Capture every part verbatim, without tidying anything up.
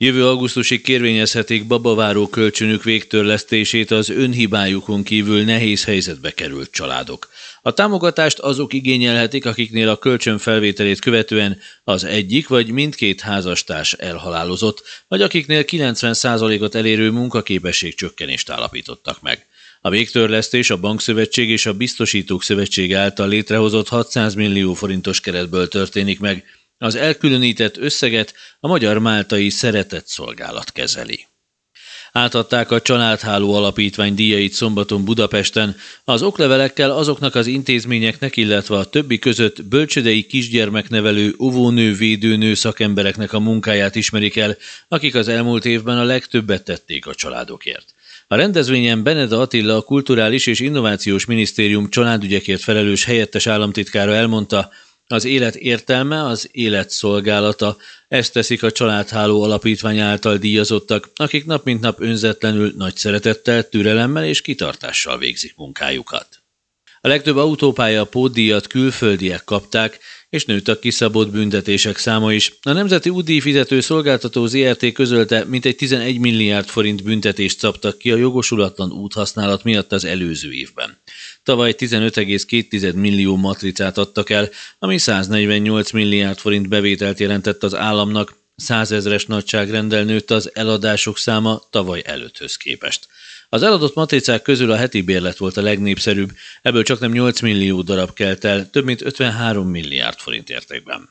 Jövő augusztusig kérvényezhetik babaváró kölcsönük végtörlesztését az önhibájukon kívül nehéz helyzetbe került családok. A támogatást azok igényelhetik, akiknél a kölcsön felvételét követően az egyik vagy mindkét házastárs elhalálozott, vagy akiknél kilencven százalékot elérő munkaképesség csökkenést állapítottak meg. A végtörlesztés a Bankszövetség és a Biztosítók Szövetsége által létrehozott hatszáz millió forintos keretből történik meg. Az elkülönített összeget a Magyar Máltai Szeretett Szolgálat kezeli. Átadták a Családháló Alapítvány díjait szombaton Budapesten. Az oklevelekkel azoknak az intézményeknek, illetve a többi között bölcsődei kisgyermeknevelő, óvónő, védőnő szakembereknek a munkáját ismerik el, akik az elmúlt évben a legtöbbet tették a családokért. A rendezvényen Beneda Attila, a Kulturális és Innovációs Minisztérium családügyekért felelős helyettes államtitkára elmondta, az élet értelme, az élet szolgálata, ezt teszik a Családháló Alapítvány által díjazottak, akik nap mint nap önzetlenül, nagy szeretettel, türelemmel és kitartással végzik munkájukat. A legtöbb autópálya pótdíjat külföldiek kapták, és nőtt a kiszabott büntetések száma is. A Nemzeti Útdíjfizető Szolgáltató zé er té közölte, mintegy tizenegy milliárd forint büntetést szabtak ki a jogosulatlan úthasználat miatt az előző évben. Tavaly tizenöt egész két millió matricát adtak el, ami száznegyvennyolc milliárd forint bevételt jelentett az államnak, százezres nagyságrendel nőtt az eladások száma tavaly előtthöz képest. Az eladott matricák közül a heti bérlet volt a legnépszerűbb, ebből csaknem nyolc millió darab kelt el, több mint ötvenhárom milliárd forint értékben.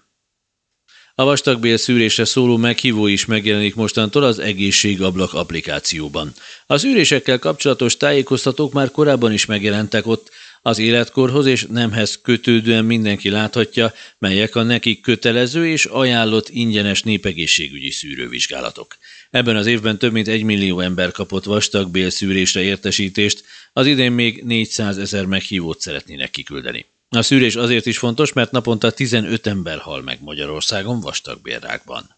A vastagbél szűrésre szóló meghívó is megjelenik mostantól az Egészségablak applikációban. A szűrésekkel kapcsolatos tájékoztatók már korábban is megjelentek ott, az életkorhoz és nemhez kötődően mindenki láthatja, melyek a nekik kötelező és ajánlott ingyenes népegészségügyi szűrővizsgálatok. Ebben az évben több mint egy millió ember kapott vastagbélszűrésre értesítést, az idén még négyszázezer meghívót szeretnének kiküldeni. A szűrés azért is fontos, mert naponta tizenöt ember hal meg Magyarországon vastagbélrákban.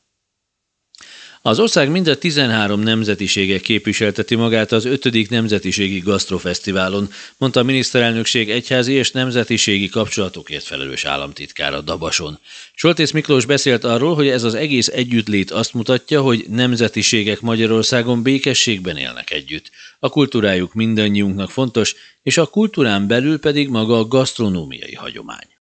Az ország mind a tizenhárom nemzetisége képviselteti magát az ötödik Nemzetiségi Gasztrofesztiválon, mondta a miniszterelnökség egyházi és nemzetiségi kapcsolatokért felelős államtitkára Dabason. Soltész Miklós beszélt arról, hogy ez az egész együttlét azt mutatja, hogy nemzetiségek Magyarországon békességben élnek együtt. A kultúrájuk mindannyiunknak fontos, és a kultúrán belül pedig maga a gasztronómiai hagyomány.